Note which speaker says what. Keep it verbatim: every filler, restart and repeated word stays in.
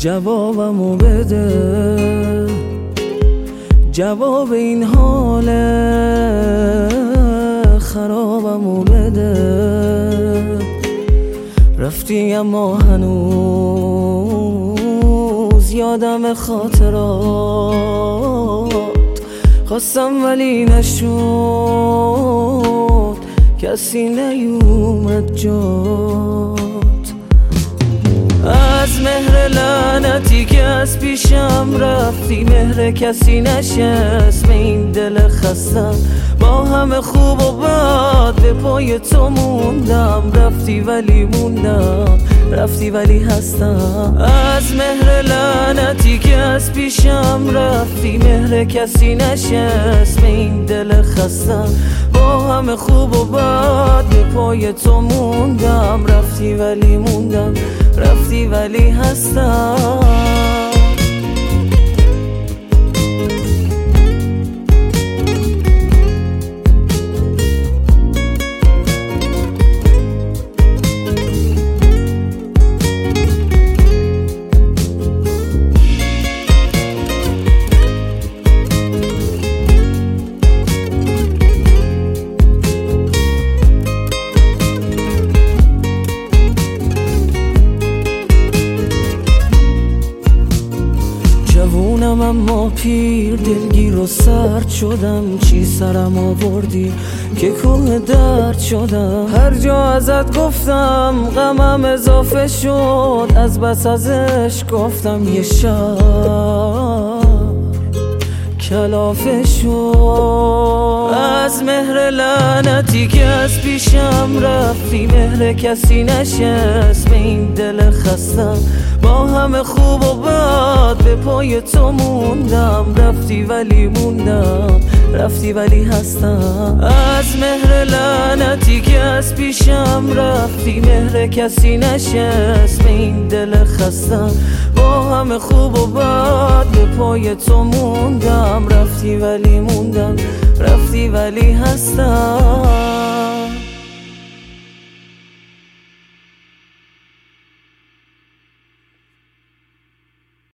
Speaker 1: جوابمو بده، جواب این حال خرابمو بده. رفتی اما هنوز یادم خاطرات، خواستم ولی نشد، کسی نیومد جات. از مهر لعنتی که از پیشم رفتی، مهر کسی نشست به این دل خستم. با همه خوب و بد به پای تو موندم، رفتی ولی موندم، رفتی ولی هستم. از مهر لعنتی که از پیشم رفتی، مهر کسی نشست به این دل خستم. با همه خوب و بد به پای تو موندم، رفتی ولی موندم، رفتی ولی هستم. جوونم اما پیر، دلگیر و سرد شدم. چی سرم آوردی که کوه درد شدم. هر جا ازت گفتم غمم اضافه شد، از بس ازش گفتم یه شب کلافه شد. از مهر لعنتی که از پیشم رفتی، مهر کسی نشست به این دل خستم. با همه خوب و بد به پای تو موندم، رفتی ولی موندم، رفتی ولی هستم. از مهر لعنتی که از پیشم رفتی، مهر کسی نشست به این دل خستم. با همه خوب و بد به پای تو موندم، رفتی ولی موندم، رفتی ولی هستم.